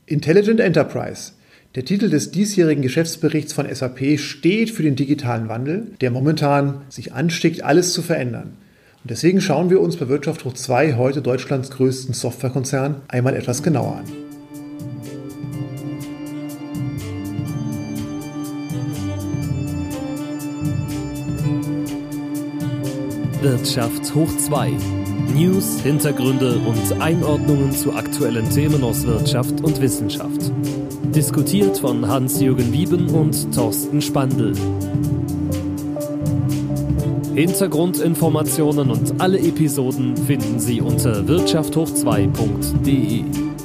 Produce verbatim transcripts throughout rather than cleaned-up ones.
Intelligent Enterprise. Der Titel des diesjährigen Geschäftsberichts von S A P steht für den digitalen Wandel, der momentan sich anstickt, alles zu verändern. Und deswegen schauen wir uns bei Wirtschaft hoch zwei, heute Deutschlands größten Softwarekonzern, einmal etwas genauer an. Wirtschaft hoch zwei. News, Hintergründe und Einordnungen zu aktuellen Themen aus Wirtschaft und Wissenschaft. Diskutiert von Hans-Jürgen Wieben und Thorsten Spandl. Hintergrundinformationen und alle Episoden finden Sie unter wirtschaft hoch zwei punkt de.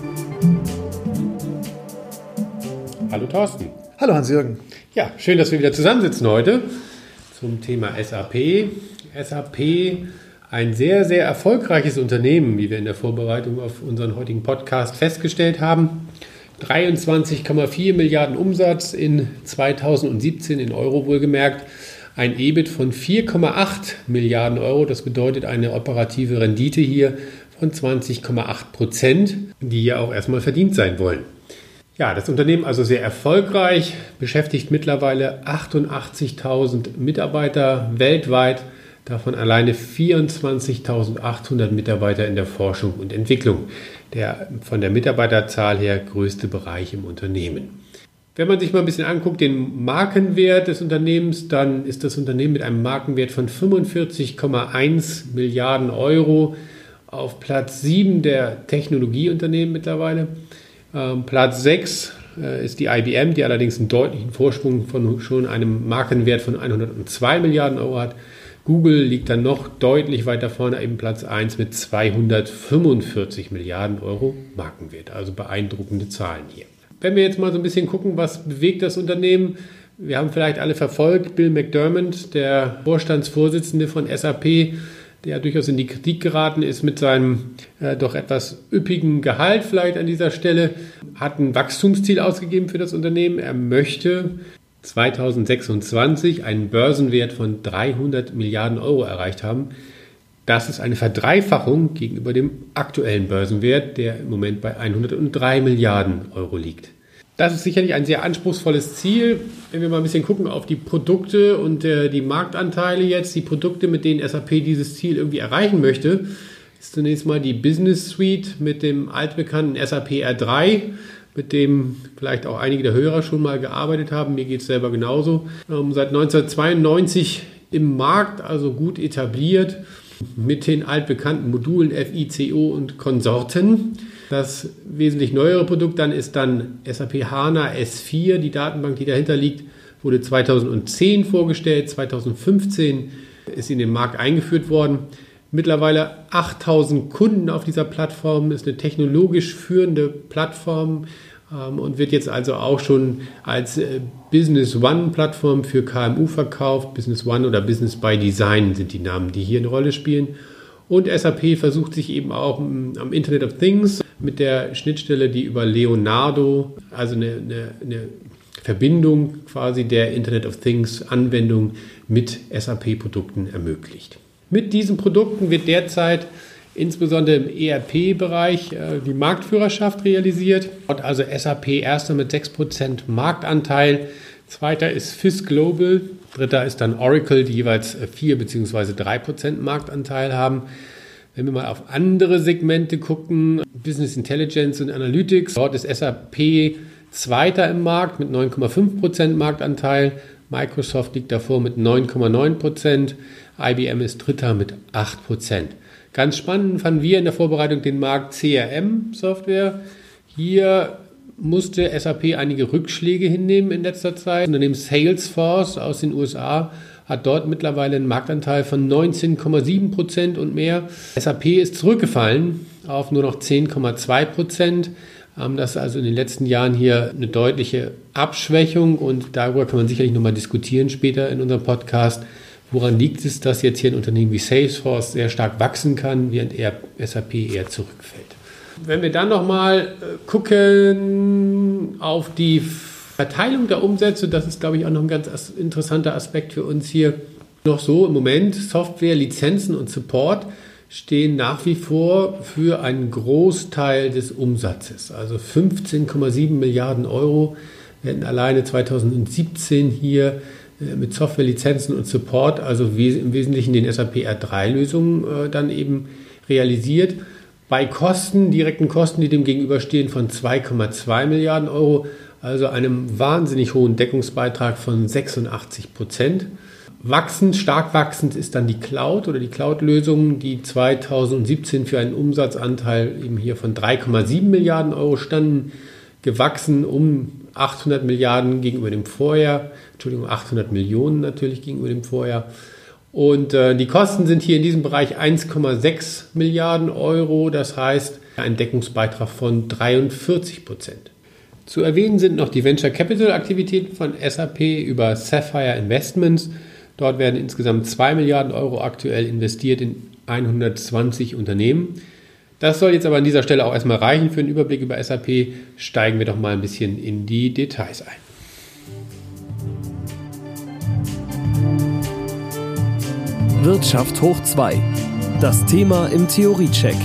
Hallo Thorsten. Hallo Hans-Jürgen. Ja, schön, dass wir wieder zusammensitzen heute zum Thema S A P. S A P, ein sehr, sehr erfolgreiches Unternehmen, wie wir in der Vorbereitung auf unseren heutigen Podcast festgestellt haben. dreiundzwanzig Komma vier Milliarden Umsatz in zweitausendsiebzehn in Euro wohlgemerkt. Ein E B I T von vier Komma acht Milliarden Euro. Das bedeutet eine operative Rendite hier von zwanzig Komma acht Prozent, die ja auch erstmal verdient sein wollen. Ja, das Unternehmen also sehr erfolgreich, beschäftigt mittlerweile achtundachtzigtausend Mitarbeiter weltweit. Davon alleine vierundzwanzigtausendachthundert Mitarbeiter in der Forschung und Entwicklung. Der von der Mitarbeiterzahl her größte Bereich im Unternehmen. Wenn man sich mal ein bisschen anguckt, den Markenwert des Unternehmens, dann ist das Unternehmen mit einem Markenwert von fünfundvierzig Komma eins Milliarden Euro auf Platz sieben der Technologieunternehmen mittlerweile. Ähm, Platz sechs äh, ist die I B M, die allerdings einen deutlichen Vorsprung von schon einem Markenwert von hundertzwei Milliarden Euro hat. Google liegt dann noch deutlich weiter vorne, eben Platz eins mit zweihundertfünfundvierzig Milliarden Euro Markenwert. Also beeindruckende Zahlen hier. Wenn wir jetzt mal so ein bisschen gucken, was bewegt das Unternehmen. Wir haben vielleicht alle verfolgt, Bill McDermott, der Vorstandsvorsitzende von S A P, der durchaus in die Kritik geraten ist mit seinem äh, doch etwas üppigen Gehalt vielleicht an dieser Stelle, hat ein Wachstumsziel ausgegeben für das Unternehmen. Er möchte zweitausendsechsundzwanzig einen Börsenwert von dreihundert Milliarden Euro erreicht haben. Das ist eine Verdreifachung gegenüber dem aktuellen Börsenwert, der im Moment bei hundertdrei Milliarden Euro liegt. Das ist sicherlich ein sehr anspruchsvolles Ziel. Wenn wir mal ein bisschen gucken auf die Produkte und äh, die Marktanteile jetzt, die Produkte, mit denen S A P dieses Ziel irgendwie erreichen möchte, ist zunächst mal die Business Suite mit dem altbekannten S A P R drei, mit dem vielleicht auch einige der Hörer schon mal gearbeitet haben. Mir geht es selber genauso. Ähm, seit neunzehnhundertzweiundneunzig im Markt, also gut etabliert, mit den altbekannten Modulen F I C O und Konsorten. Das wesentlich neuere Produkt dann ist dann S A P HANA S vier, die Datenbank, die dahinter liegt, wurde zweitausendzehn vorgestellt, zweitausendfünfzehn ist in den Markt eingeführt worden. Mittlerweile achttausend Kunden auf dieser Plattform, ist eine technologisch führende Plattform ähm, und wird jetzt also auch schon als äh, Business One Plattform für K M U verkauft. Business One oder Business by Design sind die Namen, die hier eine Rolle spielen. Und S A P versucht sich eben auch m, am Internet of Things mit der Schnittstelle, die über Leonardo, also eine, eine, eine Verbindung quasi der Internet of Things Anwendung mit S A P-Produkten ermöglicht. Mit diesen Produkten wird derzeit insbesondere im E R P-Bereich äh, die Marktführerschaft realisiert. Dort also S A P erster mit sechs Prozent Marktanteil, zweiter ist F I S Global, dritter ist dann Oracle, die jeweils vier bzw. drei Prozent Marktanteil haben. Wenn wir mal auf andere Segmente gucken, Business Intelligence und Analytics, dort ist S A P zweiter im Markt mit neun Komma fünf Prozent Marktanteil, Microsoft liegt davor mit neun Komma neun Prozent, I B M ist dritter mit acht Prozent. Ganz spannend fanden wir in der Vorbereitung den Markt C R M-Software. Hier musste S A P einige Rückschläge hinnehmen in letzter Zeit. Das Unternehmen Salesforce aus den U S A hat dort mittlerweile einen Marktanteil von neunzehn Komma sieben Prozent und mehr. S A P ist zurückgefallen auf nur noch zehn Komma zwei Prozent. Das ist also in den letzten Jahren hier eine deutliche Abschwächung und darüber kann man sicherlich nochmal diskutieren später in unserem Podcast. Woran liegt es, dass jetzt hier ein Unternehmen wie Salesforce sehr stark wachsen kann, während eher S A P eher zurückfällt? Wenn wir dann nochmal gucken auf die Verteilung der Umsätze, das ist, glaube ich, auch noch ein ganz interessanter Aspekt für uns hier. Noch so im Moment Software, Lizenzen und Support stehen nach wie vor für einen Großteil des Umsatzes. Also fünfzehn Komma sieben Milliarden Euro werden alleine zweitausendsiebzehn hier mit Softwarelizenzen und Support, also im Wesentlichen den S A P R drei Lösungen dann eben realisiert. Bei Kosten, direkten Kosten, die dem gegenüberstehen, von zwei Komma zwei Milliarden Euro, also einem wahnsinnig hohen Deckungsbeitrag von sechsundachtzig Prozent. Wachsend, stark wachsend ist dann die Cloud oder die Cloud-Lösungen, die zweitausendsiebzehn für einen Umsatzanteil eben hier von drei Komma sieben Milliarden Euro standen, gewachsen um achthundert Milliarden gegenüber dem Vorjahr, Entschuldigung, achthundert Millionen natürlich gegenüber dem Vorjahr. Und äh, die Kosten sind hier in diesem Bereich eins Komma sechs Milliarden Euro, das heißt ein Deckungsbeitrag von dreiundvierzig Prozent. Zu erwähnen sind noch die Venture Capital Aktivitäten von S A P über Sapphire Investments. Dort werden insgesamt zwei Milliarden Euro aktuell investiert in hundertzwanzig Unternehmen. Das soll jetzt aber an dieser Stelle auch erstmal reichen für einen Überblick über S A P. Steigen wir doch mal ein bisschen in die Details ein. Wirtschaft hoch zwei. Das Thema im Theoriecheck.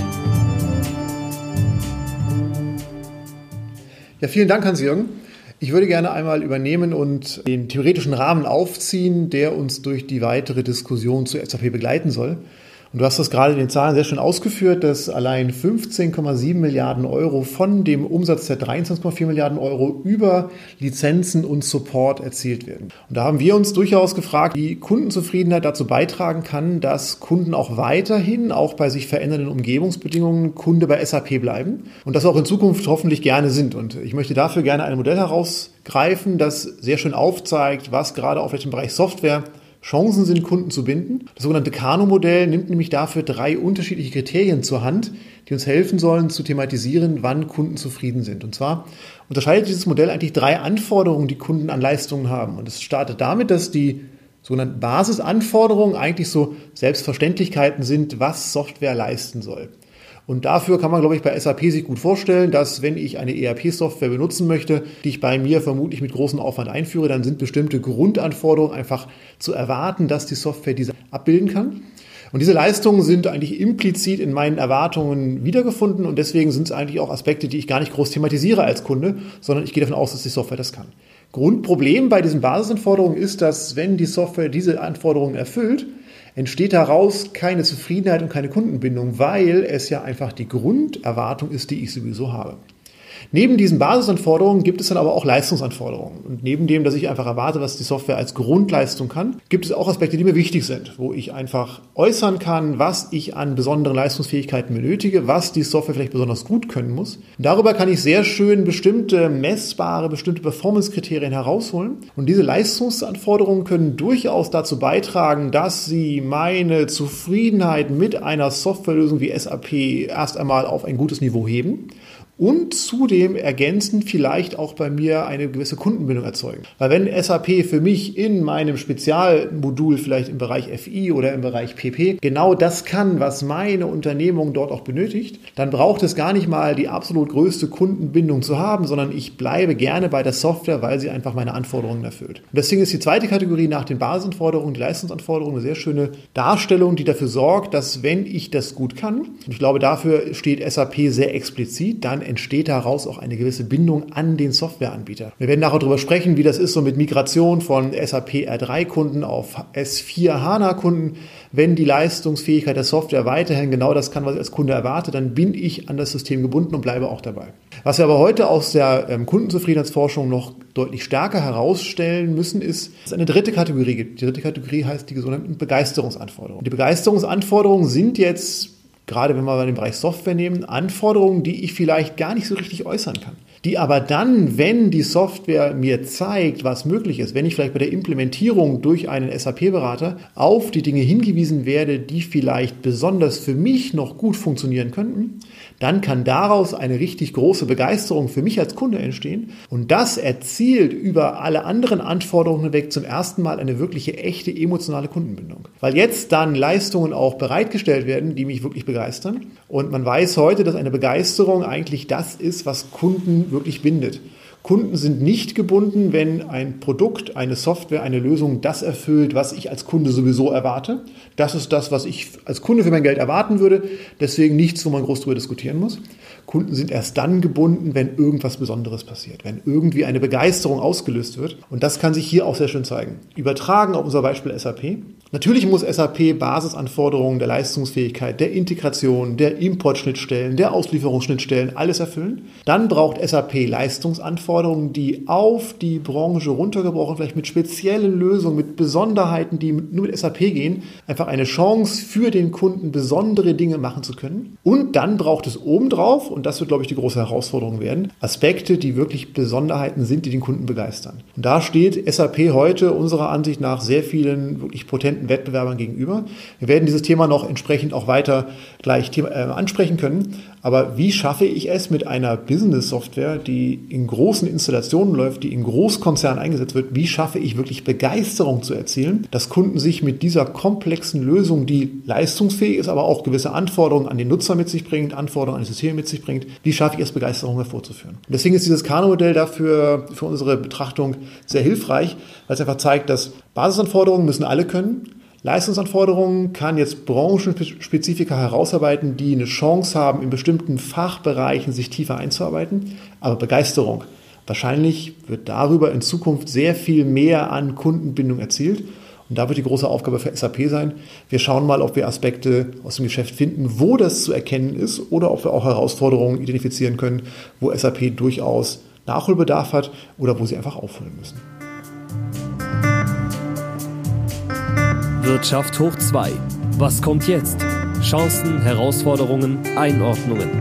Ja, vielen Dank, Hans-Jürgen. Ich würde gerne einmal übernehmen und den theoretischen Rahmen aufziehen, der uns durch die weitere Diskussion zu S A P begleiten soll. Und du hast das gerade in den Zahlen sehr schön ausgeführt, dass allein fünfzehn Komma sieben Milliarden Euro von dem Umsatz der dreiundzwanzig Komma vier Milliarden Euro über Lizenzen und Support erzielt werden. Und da haben wir uns durchaus gefragt, wie Kundenzufriedenheit dazu beitragen kann, dass Kunden auch weiterhin, auch bei sich verändernden Umgebungsbedingungen, Kunde bei S A P bleiben und das auch in Zukunft hoffentlich gerne sind. Und ich möchte dafür gerne ein Modell herausgreifen, das sehr schön aufzeigt, was gerade auf welchem Bereich Software Chancen sind, Kunden zu binden. Das sogenannte Kano-Modell nimmt nämlich dafür drei unterschiedliche Kriterien zur Hand, die uns helfen sollen zu thematisieren, wann Kunden zufrieden sind. Und zwar unterscheidet dieses Modell eigentlich drei Anforderungen, die Kunden an Leistungen haben. Und es startet damit, dass die sogenannten Basisanforderungen eigentlich so Selbstverständlichkeiten sind, was Software leisten soll. Und dafür kann man, glaube ich, bei S A P sich gut vorstellen, dass wenn ich eine E R P-Software benutzen möchte, die ich bei mir vermutlich mit großem Aufwand einführe, dann sind bestimmte Grundanforderungen einfach zu erwarten, dass die Software diese abbilden kann. Und diese Leistungen sind eigentlich implizit in meinen Erwartungen wiedergefunden und deswegen sind es eigentlich auch Aspekte, die ich gar nicht groß thematisiere als Kunde, sondern ich gehe davon aus, dass die Software das kann. Grundproblem bei diesen Basisanforderungen ist, dass wenn die Software diese Anforderungen erfüllt, entsteht daraus keine Zufriedenheit und keine Kundenbindung, weil es ja einfach die Grunderwartung ist, die ich sowieso habe. Neben diesen Basisanforderungen gibt es dann aber auch Leistungsanforderungen. Und neben dem, dass ich einfach erwarte, was die Software als Grundleistung kann, gibt es auch Aspekte, die mir wichtig sind, wo ich einfach äußern kann, was ich an besonderen Leistungsfähigkeiten benötige, was die Software vielleicht besonders gut können muss. Und darüber kann ich sehr schön bestimmte messbare, bestimmte Performance-Kriterien herausholen. Und diese Leistungsanforderungen können durchaus dazu beitragen, dass sie meine Zufriedenheit mit einer Softwarelösung wie S A P erst einmal auf ein gutes Niveau heben. Und zudem ergänzend vielleicht auch bei mir eine gewisse Kundenbindung erzeugen. Weil wenn S A P für mich in meinem Spezialmodul vielleicht im Bereich F I oder im Bereich P P genau das kann, was meine Unternehmung dort auch benötigt, dann braucht es gar nicht mal die absolut größte Kundenbindung zu haben, sondern ich bleibe gerne bei der Software, weil sie einfach meine Anforderungen erfüllt. Und deswegen ist die zweite Kategorie nach den Basisanforderungen, die Leistungsanforderungen, eine sehr schöne Darstellung, die dafür sorgt, dass wenn ich das gut kann, und ich glaube, dafür steht S A P sehr explizit, dann entsteht daraus auch eine gewisse Bindung an den Softwareanbieter. Wir werden nachher darüber sprechen, wie das ist so mit Migration von S A P R drei Kunden auf S vier HANA Kunden. Wenn die Leistungsfähigkeit der Software weiterhin genau das kann, was ich als Kunde erwarte, dann bin ich an das System gebunden und bleibe auch dabei. Was wir aber heute aus der ähm, Kundenzufriedenheitsforschung noch deutlich stärker herausstellen müssen, ist, dass es eine dritte Kategorie gibt. Die dritte Kategorie heißt die sogenannten Begeisterungsanforderungen. Die Begeisterungsanforderungen sind jetzt, gerade wenn wir den Bereich Software nehmen, Anforderungen, die ich vielleicht gar nicht so richtig äußern kann. Die aber dann, wenn die Software mir zeigt, was möglich ist, wenn ich vielleicht bei der Implementierung durch einen S A P-Berater auf die Dinge hingewiesen werde, die vielleicht besonders für mich noch gut funktionieren könnten, dann kann daraus eine richtig große Begeisterung für mich als Kunde entstehen. Und das erzielt über alle anderen Anforderungen hinweg zum ersten Mal eine wirkliche, echte, emotionale Kundenbindung. Weil jetzt dann Leistungen auch bereitgestellt werden, die mich wirklich begeistern. Und man weiß heute, dass eine Begeisterung eigentlich das ist, was Kunden wirklich bindet. Kunden sind nicht gebunden, wenn ein Produkt, eine Software, eine Lösung das erfüllt, was ich als Kunde sowieso erwarte. Das ist das, was ich als Kunde für mein Geld erwarten würde. Deswegen nichts, wo man groß drüber diskutieren muss. Kunden sind erst dann gebunden, wenn irgendwas Besonderes passiert, wenn irgendwie eine Begeisterung ausgelöst wird. Und das kann sich hier auch sehr schön zeigen. Übertragen auf unser Beispiel S A P. Natürlich muss S A P Basisanforderungen der Leistungsfähigkeit, der Integration, der Importschnittstellen, der Auslieferungsschnittstellen alles erfüllen. Dann braucht S A P Leistungsanforderungen, die auf die Branche runtergebrochen, vielleicht mit speziellen Lösungen, mit Besonderheiten, die nur mit S A P gehen, einfach eine Chance für den Kunden, besondere Dinge machen zu können. Und dann braucht es obendrauf, und das wird, glaube ich, die große Herausforderung werden, Aspekte, die wirklich Besonderheiten sind, die den Kunden begeistern. Und da steht S A P heute unserer Ansicht nach sehr vielen wirklich potenten Wettbewerbern gegenüber. Wir werden dieses Thema noch entsprechend auch weiter gleich Thema, äh, ansprechen können. Aber wie schaffe ich es mit einer Business-Software, die in großen Installationen läuft, die in Großkonzernen eingesetzt wird, wie schaffe ich wirklich Begeisterung zu erzielen, dass Kunden sich mit dieser komplexen Lösung, die leistungsfähig ist, aber auch gewisse Anforderungen an den Nutzer mit sich bringt, Anforderungen an die Systeme mit sich bringt, wie schaffe ich es, Begeisterung hervorzuführen. Und deswegen ist dieses Kano-Modell dafür für unsere Betrachtung sehr hilfreich, weil es einfach zeigt, dass Basisanforderungen müssen alle können. Leistungsanforderungen kann jetzt Branchenspezifika herausarbeiten, die eine Chance haben, in bestimmten Fachbereichen sich tiefer einzuarbeiten. Aber Begeisterung, wahrscheinlich wird darüber in Zukunft sehr viel mehr an Kundenbindung erzielt. Und da wird die große Aufgabe für S A P sein. Wir schauen mal, ob wir Aspekte aus dem Geschäft finden, wo das zu erkennen ist, oder ob wir auch Herausforderungen identifizieren können, wo S A P durchaus Nachholbedarf hat oder wo sie einfach aufholen müssen. Wirtschaft hoch zwei. Was kommt jetzt? Chancen, Herausforderungen, Einordnungen.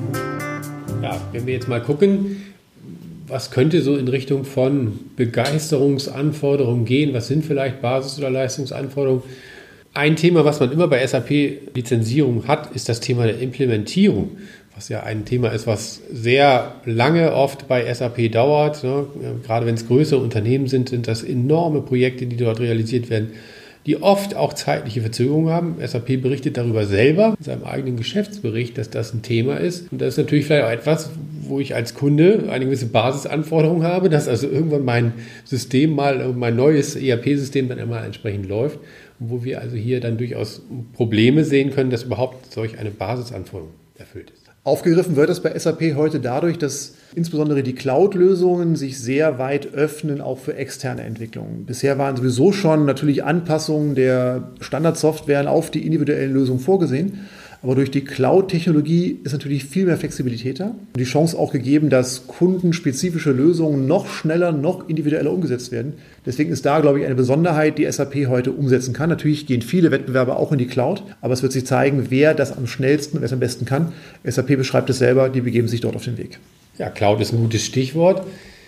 Ja, wenn wir jetzt mal gucken, was könnte so in Richtung von Begeisterungsanforderungen gehen? Was sind vielleicht Basis- oder Leistungsanforderungen? Ein Thema, was man immer bei S A P-Lizenzierung hat, ist das Thema der Implementierung, was ja ein Thema ist, was sehr lange oft bei S A P dauert. Ne? Gerade wenn es größere Unternehmen sind, sind das enorme Projekte, die dort realisiert werden, die oft auch zeitliche Verzögerungen haben. S A P berichtet darüber selber in seinem eigenen Geschäftsbericht, dass das ein Thema ist. Und das ist natürlich vielleicht auch etwas, wo ich als Kunde eine gewisse Basisanforderung habe, dass also irgendwann mein System mal, mein neues E R P-System dann einmal entsprechend läuft. Und wo wir also hier dann durchaus Probleme sehen können, dass überhaupt solch eine Basisanforderung erfüllt ist. Aufgegriffen wird es bei S A P heute dadurch, dass insbesondere die Cloud-Lösungen sich sehr weit öffnen, auch für externe Entwicklungen. Bisher waren sowieso schon natürlich Anpassungen der Standardsoftwaren auf die individuellen Lösungen vorgesehen. Aber durch die Cloud-Technologie ist natürlich viel mehr Flexibilität da und die Chance auch gegeben, dass kundenspezifische Lösungen noch schneller, noch individueller umgesetzt werden. Deswegen ist da, glaube ich, eine Besonderheit, die S A P heute umsetzen kann. Natürlich gehen viele Wettbewerber auch in die Cloud, aber es wird sich zeigen, wer das am schnellsten und wer es am besten kann. S A P beschreibt es selber, die begeben sich dort auf den Weg. Ja, Cloud ist ein gutes Stichwort.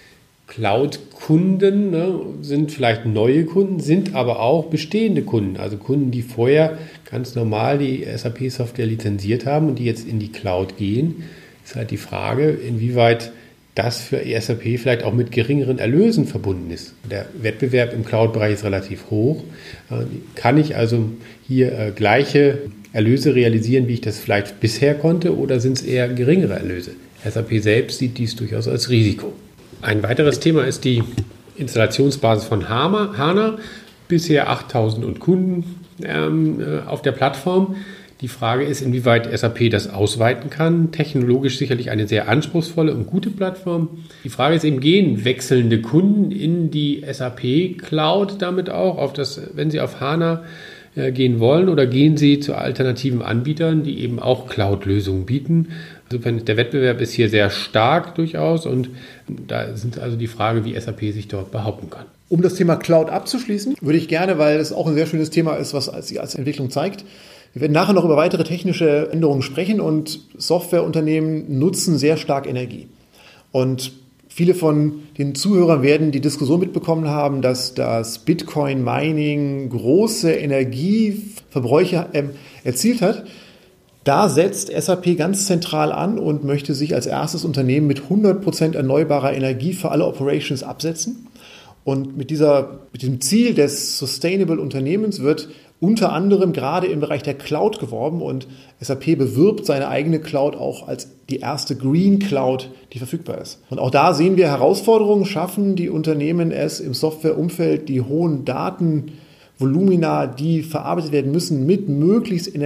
Cloud-Kunden ne, sind vielleicht neue Kunden, sind aber auch bestehende Kunden, also Kunden, die vorher ganz normal die S A P-Software lizenziert haben und die jetzt in die Cloud gehen. Ist halt die Frage, inwieweit das für S A P vielleicht auch mit geringeren Erlösen verbunden ist. Der Wettbewerb im Cloud-Bereich ist relativ hoch. Kann ich also hier äh, gleiche Erlöse realisieren, wie ich das vielleicht bisher konnte, oder sind es eher geringere Erlöse? S A P selbst sieht dies durchaus als Risiko. Ein weiteres Thema ist die Installationsbasis von HANA. Bisher achttausend Kunden ähm, auf der Plattform. Die Frage ist, inwieweit S A P das ausweiten kann. Technologisch sicherlich eine sehr anspruchsvolle und gute Plattform. Die Frage ist eben, gehen wechselnde Kunden in die S A P Cloud damit auch, auf das, wenn sie auf HANA äh, gehen wollen, oder gehen sie zu alternativen Anbietern, die eben auch Cloud-Lösungen bieten? Insofern, der Wettbewerb ist hier sehr stark durchaus und da sind also die Frage, wie S A P sich dort behaupten kann. Um das Thema Cloud abzuschließen, würde ich gerne, weil es auch ein sehr schönes Thema ist, was sich als Entwicklung zeigt. Wir werden nachher noch über weitere technische Änderungen sprechen und Softwareunternehmen nutzen sehr stark Energie. Und viele von den Zuhörern werden die Diskussion mitbekommen haben, dass das Bitcoin-Mining große Energieverbräuche äh, erzielt hat. Da setzt S A P ganz zentral an und möchte sich als erstes Unternehmen mit hundert Prozent erneuerbarer Energie für alle Operations absetzen. Und mit, dieser, mit dem Ziel des Sustainable Unternehmens wird unter anderem gerade im Bereich der Cloud geworben und S A P bewirbt seine eigene Cloud auch als die erste Green Cloud, die verfügbar ist. Und auch da sehen wir Herausforderungen, schaffen die Unternehmen es im Softwareumfeld, die hohen Datenvolumina, die verarbeitet werden müssen, mit möglichst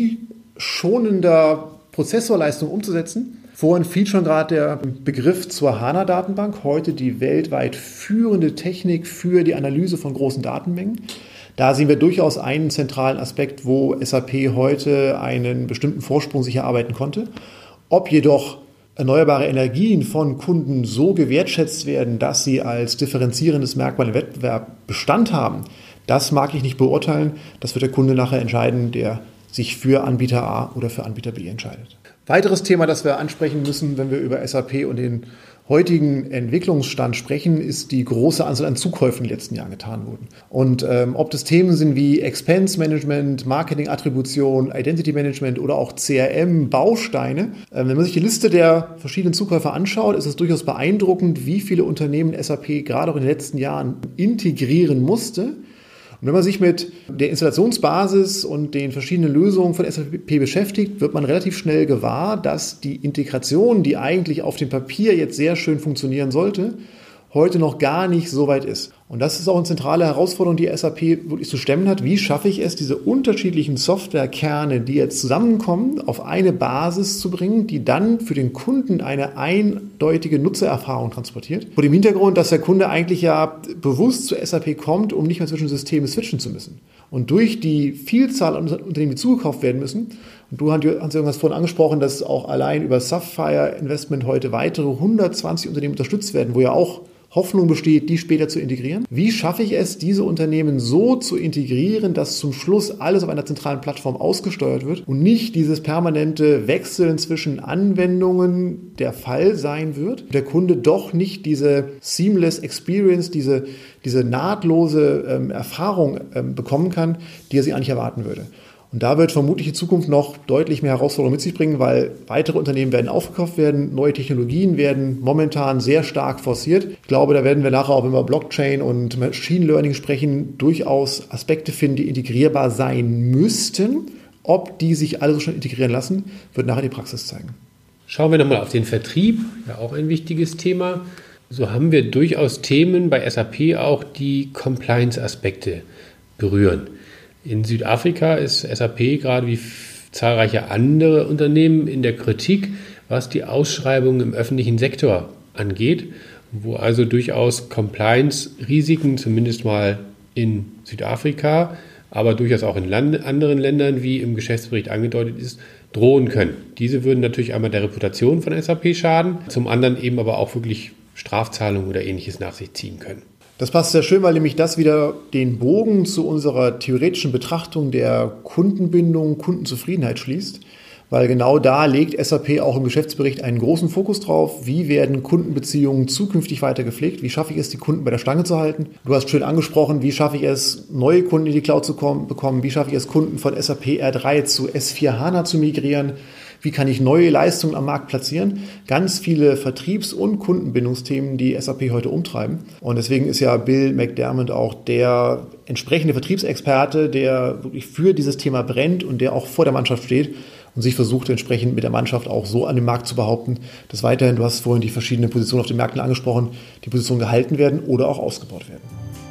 energieschonender Prozessorleistung umzusetzen. Vorhin fiel schon gerade der Begriff zur HANA-Datenbank, heute die weltweit führende Technik für die Analyse von großen Datenmengen. Da sehen wir durchaus einen zentralen Aspekt, wo S A P heute einen bestimmten Vorsprung sich erarbeiten konnte. Ob jedoch erneuerbare Energien von Kunden so gewertschätzt werden, dass sie als differenzierendes Merkmal im Wettbewerb Bestand haben, das mag ich nicht beurteilen. Das wird der Kunde nachher entscheiden, der sich für Anbieter A oder für Anbieter B entscheidet. Weiteres Thema, das wir ansprechen müssen, wenn wir über S A P und den heutigen Entwicklungsstand sprechen, ist die große Anzahl an Zukäufen, die in den letzten Jahren getan wurden. Und ähm, ob das Themen sind wie Expense Management, Marketing-Attribution, Identity Management oder auch C R M-Bausteine. Ähm, wenn man sich die Liste der verschiedenen Zukäufer anschaut, ist es durchaus beeindruckend, wie viele Unternehmen S A P gerade auch in den letzten Jahren integrieren musste. Und wenn man sich mit der Installationsbasis und den verschiedenen Lösungen von S A P beschäftigt, wird man relativ schnell gewahr, dass die Integration, die eigentlich auf dem Papier jetzt sehr schön funktionieren sollte, heute noch gar nicht so weit ist. Und das ist auch eine zentrale Herausforderung, die S A P wirklich zu stemmen hat. Wie schaffe ich es, diese unterschiedlichen Softwarekerne, die jetzt zusammenkommen, auf eine Basis zu bringen, die dann für den Kunden eine eindeutige Nutzererfahrung transportiert? Vor dem Hintergrund, dass der Kunde eigentlich ja bewusst zu S A P kommt, um nicht mehr zwischen Systemen switchen zu müssen. Und durch die Vielzahl an Unternehmen, die zugekauft werden müssen, und du hast irgendwas vorhin angesprochen, dass auch allein über Sapphire Investment heute weitere hundertzwanzig Unternehmen unterstützt werden, wo ja auch Hoffnung besteht, die später zu integrieren. Wie schaffe ich es, diese Unternehmen so zu integrieren, dass zum Schluss alles auf einer zentralen Plattform ausgesteuert wird und nicht dieses permanente Wechseln zwischen Anwendungen der Fall sein wird, der Kunde doch nicht diese seamless Experience, diese, diese nahtlose ähm, Erfahrung ähm, bekommen kann, die er sich eigentlich erwarten würde. Und da wird vermutlich die Zukunft noch deutlich mehr Herausforderungen mit sich bringen, weil weitere Unternehmen werden aufgekauft werden, neue Technologien werden momentan sehr stark forciert. Ich glaube, da werden wir nachher auch, wenn wir Blockchain und Machine Learning sprechen, durchaus Aspekte finden, die integrierbar sein müssten. Ob die sich alle so schnell integrieren lassen, wird nachher die Praxis zeigen. Schauen wir nochmal auf den Vertrieb, ja auch ein wichtiges Thema. So haben wir durchaus Themen bei S A P auch, die Compliance-Aspekte berühren. In Südafrika ist S A P gerade wie zahlreiche andere Unternehmen in der Kritik, was die Ausschreibungen im öffentlichen Sektor angeht, wo also durchaus Compliance-Risiken zumindest mal in Südafrika, aber durchaus auch in Land- anderen Ländern, wie im Geschäftsbericht angedeutet ist, drohen können. Diese würden natürlich einmal der Reputation von S A P schaden, zum anderen eben aber auch wirklich Strafzahlungen oder Ähnliches nach sich ziehen können. Das passt sehr schön, weil nämlich das wieder den Bogen zu unserer theoretischen Betrachtung der Kundenbindung, Kundenzufriedenheit schließt, weil genau da legt S A P auch im Geschäftsbericht einen großen Fokus drauf. Wie werden Kundenbeziehungen zukünftig weiter gepflegt? Wie schaffe ich es, die Kunden bei der Stange zu halten? Du hast schön angesprochen, wie schaffe ich es, neue Kunden in die Cloud zu kommen, bekommen? Wie schaffe ich es, Kunden von S A P R drei zu S vier HANA zu migrieren? Wie kann ich neue Leistungen am Markt platzieren? Ganz viele Vertriebs- und Kundenbindungsthemen, die S A P heute umtreiben. Und deswegen ist ja Bill McDermott auch der entsprechende Vertriebsexperte, der wirklich für dieses Thema brennt und der auch vor der Mannschaft steht und sich versucht, entsprechend mit der Mannschaft auch so an dem Markt zu behaupten, dass weiterhin, du hast vorhin die verschiedenen Positionen auf den Märkten angesprochen, die Positionen gehalten werden oder auch ausgebaut werden.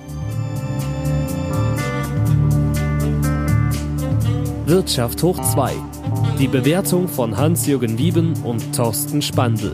Wirtschaft hoch zwei. Die Bewertung von Hans-Jürgen Wieben und Thorsten Spandl.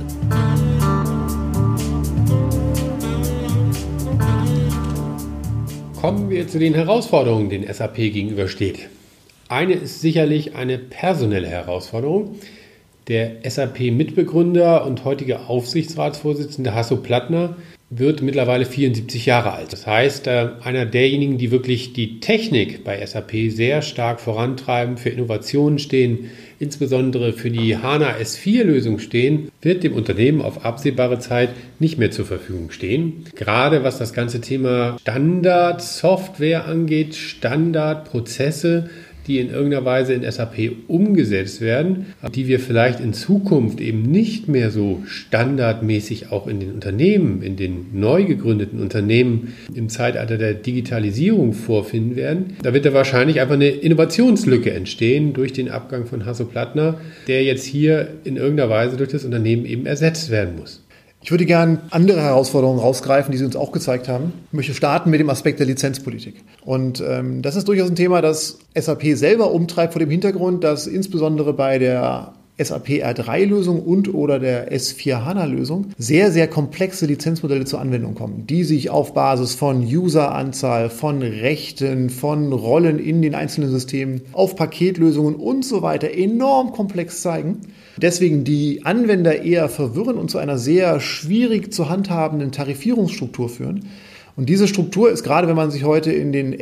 Kommen wir zu den Herausforderungen, denen S A P gegenübersteht. Eine ist sicherlich eine personelle Herausforderung. Der S A P-Mitbegründer und heutige Aufsichtsratsvorsitzende Hasso Plattner wird mittlerweile vierundsiebzig Jahre alt. Das heißt, einer derjenigen, die wirklich die Technik bei S A P sehr stark vorantreiben, für Innovationen stehen, insbesondere für die HANA S vier Lösung stehen, wird dem Unternehmen auf absehbare Zeit nicht mehr zur Verfügung stehen. Gerade was das ganze Thema Standardsoftware angeht, Standardprozesse, die in irgendeiner Weise in S A P umgesetzt werden, die wir vielleicht in Zukunft eben nicht mehr so standardmäßig auch in den Unternehmen, in den neu gegründeten Unternehmen im Zeitalter der Digitalisierung vorfinden werden. Da wird da wahrscheinlich einfach eine Innovationslücke entstehen durch den Abgang von Hasso Plattner, der jetzt hier in irgendeiner Weise durch das Unternehmen eben ersetzt werden muss. Ich würde gerne andere Herausforderungen rausgreifen, die Sie uns auch gezeigt haben. Ich möchte starten mit dem Aspekt der Lizenzpolitik. Und ähm, das ist durchaus ein Thema, das S A P selber umtreibt, vor dem Hintergrund, dass insbesondere bei der S A P R drei Lösung und oder der S vier HANA Lösung sehr, sehr komplexe Lizenzmodelle zur Anwendung kommen, die sich auf Basis von Useranzahl, von Rechten, von Rollen in den einzelnen Systemen, auf Paketlösungen und so weiter enorm komplex zeigen. Deswegen die Anwender eher verwirren und zu einer sehr schwierig zu handhabenden Tarifierungsstruktur führen. Und diese Struktur ist gerade, wenn man sich heute in den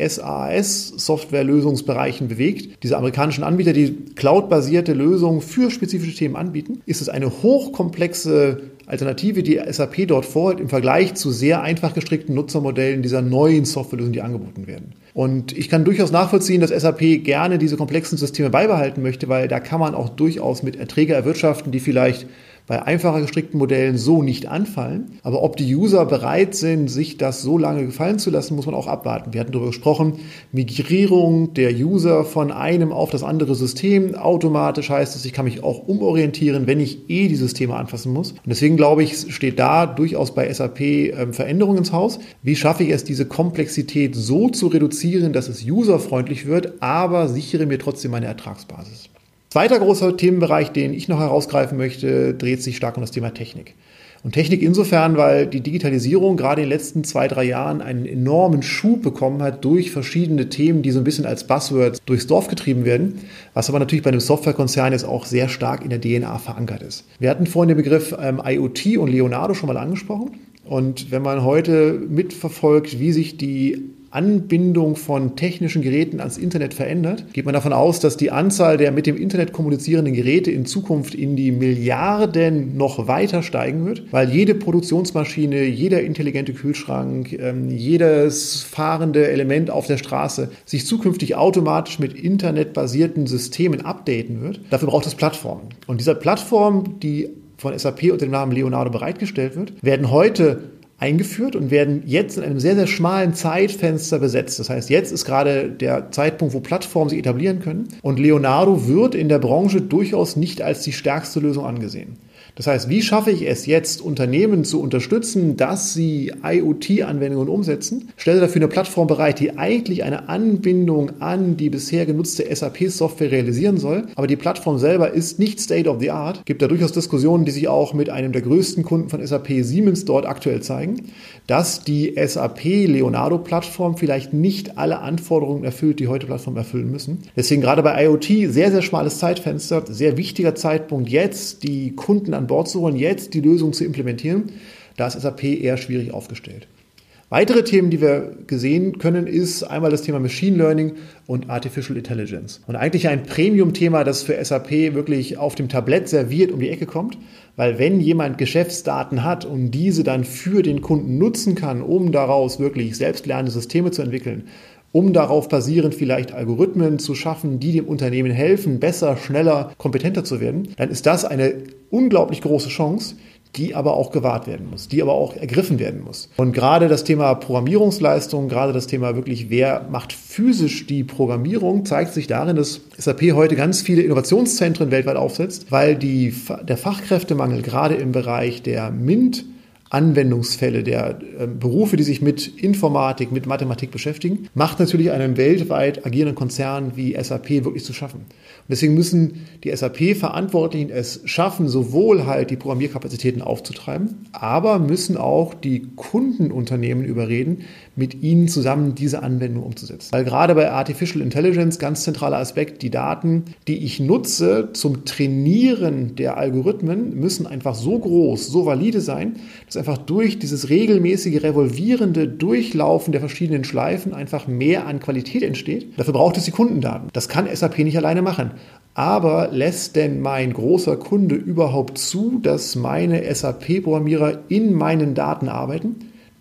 SaaS-Software-Lösungsbereichen bewegt, diese amerikanischen Anbieter, die cloud-basierte Lösungen für spezifische Themen anbieten, ist es eine hochkomplexe Alternative, die S A P dort vorhält, im Vergleich zu sehr einfach gestrickten Nutzermodellen dieser neuen Softwarelösungen, die angeboten werden. Und ich kann durchaus nachvollziehen, dass S A P gerne diese komplexen Systeme beibehalten möchte, weil da kann man auch durchaus mit Erträge erwirtschaften, die vielleicht bei einfacher gestrickten Modellen so nicht anfallen. Aber ob die User bereit sind, sich das so lange gefallen zu lassen, muss man auch abwarten. Wir hatten darüber gesprochen, Migrierung der User von einem auf das andere System. Automatisch heißt es, ich kann mich auch umorientieren, wenn ich eh die Systeme anfassen muss. Und deswegen glaube ich, steht da durchaus bei S A P ähm, Veränderung ins Haus. Wie schaffe ich es, diese Komplexität so zu reduzieren, dass es userfreundlich wird, aber sichere mir trotzdem meine Ertragsbasis? Zweiter großer Themenbereich, den ich noch herausgreifen möchte, dreht sich stark um das Thema Technik. Und Technik insofern, weil die Digitalisierung gerade in den letzten zwei, drei Jahren einen enormen Schub bekommen hat durch verschiedene Themen, die so ein bisschen als Buzzwords durchs Dorf getrieben werden, was aber natürlich bei einem Softwarekonzern jetzt auch sehr stark in der D N A verankert ist. Wir hatten vorhin den Begriff ähm, IoT und Leonardo schon mal angesprochen. Und wenn man heute mitverfolgt, wie sich die Anbindung von technischen Geräten ans Internet verändert, geht man davon aus, dass die Anzahl der mit dem Internet kommunizierenden Geräte in Zukunft in die Milliarden noch weiter steigen wird, weil jede Produktionsmaschine, jeder intelligente Kühlschrank, ähm, jedes fahrende Element auf der Straße sich zukünftig automatisch mit internetbasierten Systemen updaten wird. Dafür braucht es Plattformen. Und diese Plattformen, die von S A P unter dem Namen Leonardo bereitgestellt wird, werden heute eingeführt und werden jetzt in einem sehr, sehr schmalen Zeitfenster besetzt. Das heißt, jetzt ist gerade der Zeitpunkt, wo Plattformen sich etablieren können. Und Leonardo wird in der Branche durchaus nicht als die stärkste Lösung angesehen. Das heißt, wie schaffe ich es jetzt, Unternehmen zu unterstützen, dass sie IoT-Anwendungen umsetzen? Stelle dafür eine Plattform bereit, die eigentlich eine Anbindung an die bisher genutzte S A P-Software realisieren soll. Aber die Plattform selber ist nicht State of the Art. Gibt da durchaus Diskussionen, die sich auch mit einem der größten Kunden von S A P, Siemens, dort aktuell zeigen, dass die S A P-Leonardo-Plattform vielleicht nicht alle Anforderungen erfüllt, die heute Plattformen erfüllen müssen. Deswegen gerade bei IoT sehr, sehr schmales Zeitfenster, sehr wichtiger Zeitpunkt jetzt, die Kunden an Bord zu holen, jetzt die Lösung zu implementieren. Da ist S A P eher schwierig aufgestellt. Weitere Themen, die wir gesehen können, ist einmal das Thema Machine Learning und Artificial Intelligence. Und eigentlich ein Premium-Thema, das für S A P wirklich auf dem Tablett serviert um die Ecke kommt, weil wenn jemand Geschäftsdaten hat und diese dann für den Kunden nutzen kann, um daraus wirklich selbstlernende Systeme zu entwickeln, um darauf basierend vielleicht Algorithmen zu schaffen, die dem Unternehmen helfen, besser, schneller, kompetenter zu werden, dann ist das eine unglaublich große Chance, die aber auch gewahrt werden muss, die aber auch ergriffen werden muss. Und gerade das Thema Programmierungsleistung, gerade das Thema wirklich, wer macht physisch die Programmierung, zeigt sich darin, dass S A P heute ganz viele Innovationszentren weltweit aufsetzt, weil die, der Fachkräftemangel gerade im Bereich der MINT Anwendungsfälle der äh, Berufe, die sich mit Informatik, mit Mathematik beschäftigen, macht natürlich einem weltweit agierenden Konzern wie S A P wirklich zu schaffen. Und deswegen müssen die S A P-Verantwortlichen es schaffen, sowohl halt die Programmierkapazitäten aufzutreiben, aber müssen auch die Kundenunternehmen überreden, mit ihnen zusammen diese Anwendung umzusetzen. Weil gerade bei Artificial Intelligence ganz zentraler Aspekt, die Daten, die ich nutze zum Trainieren der Algorithmen, müssen einfach so groß, so valide sein, dass einfach durch dieses regelmäßige revolvierende Durchlaufen der verschiedenen Schleifen einfach mehr an Qualität entsteht. Dafür braucht es die Kundendaten. Das kann S A P nicht alleine machen. Aber lässt denn mein großer Kunde überhaupt zu, dass meine S A P-Programmierer in meinen Daten arbeiten?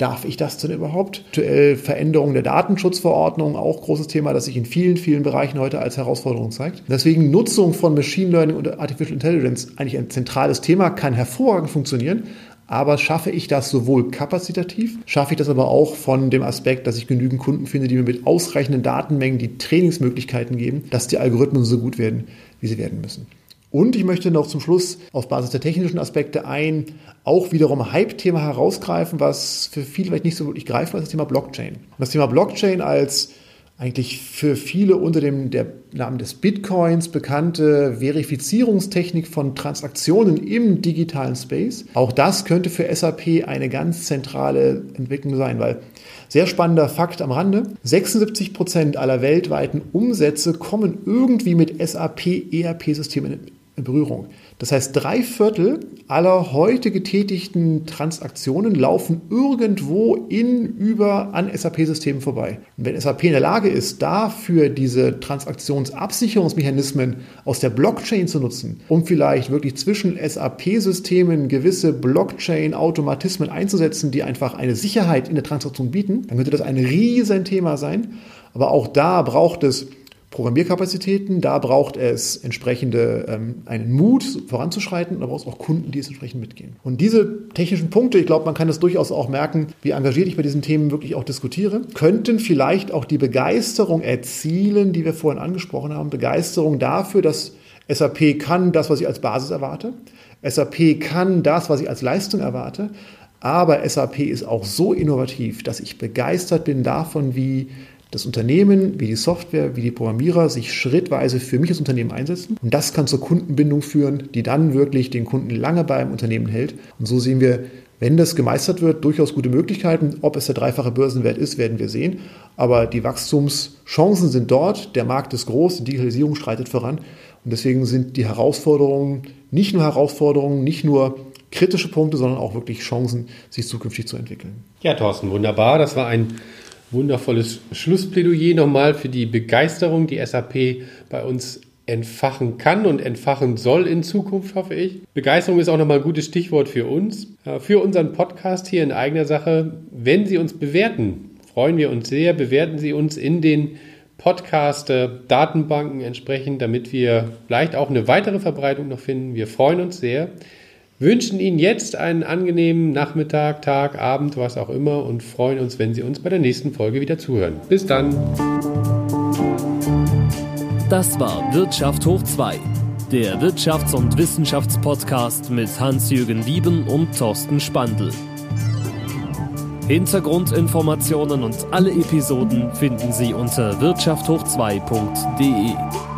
Darf ich das denn überhaupt? Aktuell Veränderung der Datenschutzverordnung, auch großes Thema, das sich in vielen, vielen Bereichen heute als Herausforderung zeigt. Deswegen Nutzung von Machine Learning und Artificial Intelligence eigentlich ein zentrales Thema, kann hervorragend funktionieren. Aber schaffe ich das sowohl kapazitativ, schaffe ich das aber auch von dem Aspekt, dass ich genügend Kunden finde, die mir mit ausreichenden Datenmengen die Trainingsmöglichkeiten geben, dass die Algorithmen so gut werden, wie sie werden müssen. Und ich möchte noch zum Schluss auf Basis der technischen Aspekte ein, auch wiederum Hype-Thema herausgreifen, was für viele vielleicht nicht so wirklich greifbar ist, das Thema Blockchain. Und das Thema Blockchain als eigentlich für viele unter dem der Namen des Bitcoins bekannte Verifizierungstechnik von Transaktionen im digitalen Space. Auch das könnte für S A P eine ganz zentrale Entwicklung sein, weil sehr spannender Fakt am Rande, sechsundsiebzig Prozent aller weltweiten Umsätze kommen irgendwie mit S A P-E R P-Systemen in Berührung. Das heißt, drei Viertel aller heute getätigten Transaktionen laufen irgendwo in, über, an S A P-Systemen vorbei. Und wenn S A P in der Lage ist, dafür diese Transaktionsabsicherungsmechanismen aus der Blockchain zu nutzen, um vielleicht wirklich zwischen S A P-Systemen gewisse Blockchain-Automatismen einzusetzen, die einfach eine Sicherheit in der Transaktion bieten, dann könnte das ein Riesenthema sein. Aber auch da braucht es Programmierkapazitäten, da braucht es entsprechende ähm, einen Mut voranzuschreiten und da braucht es auch Kunden, die es entsprechend mitgehen. Und diese technischen Punkte, ich glaube, man kann das durchaus auch merken, wie engagiert ich bei diesen Themen wirklich auch diskutiere, könnten vielleicht auch die Begeisterung erzielen, die wir vorhin angesprochen haben, Begeisterung dafür, dass S A P kann das, was ich als Basis erwarte, S A P kann das, was ich als Leistung erwarte, aber S A P ist auch so innovativ, dass ich begeistert bin davon, wie das Unternehmen, wie die Software, wie die Programmierer sich schrittweise für mich als Unternehmen einsetzen. Und das kann zur Kundenbindung führen, die dann wirklich den Kunden lange beim Unternehmen hält. Und so sehen wir, wenn das gemeistert wird, durchaus gute Möglichkeiten. Ob es der dreifache Börsenwert ist, werden wir sehen. Aber die Wachstumschancen sind dort. Der Markt ist groß, die Digitalisierung schreitet voran. Und deswegen sind die Herausforderungen nicht nur Herausforderungen, nicht nur kritische Punkte, sondern auch wirklich Chancen, sich zukünftig zu entwickeln. Ja, Thorsten, wunderbar. Das war ein wundervolles Schlussplädoyer nochmal für die Begeisterung, die S A P bei uns entfachen kann und entfachen soll in Zukunft, hoffe ich. Begeisterung ist auch nochmal ein gutes Stichwort für uns, für unseren Podcast hier in eigener Sache. Wenn Sie uns bewerten, freuen wir uns sehr. Bewerten Sie uns in den Podcast-Datenbanken entsprechend, damit wir vielleicht auch eine weitere Verbreitung noch finden. Wir freuen uns sehr. Wünschen Ihnen jetzt einen angenehmen Nachmittag, Tag, Abend, was auch immer und freuen uns, wenn Sie uns bei der nächsten Folge wieder zuhören. Bis dann. Das war Wirtschaft hoch zwei, der Wirtschafts- und Wissenschaftspodcast mit Hans-Jürgen Wieben und Thorsten Spandl. Hintergrundinformationen und alle Episoden finden Sie unter wirtschaft hoch zwei punkt de.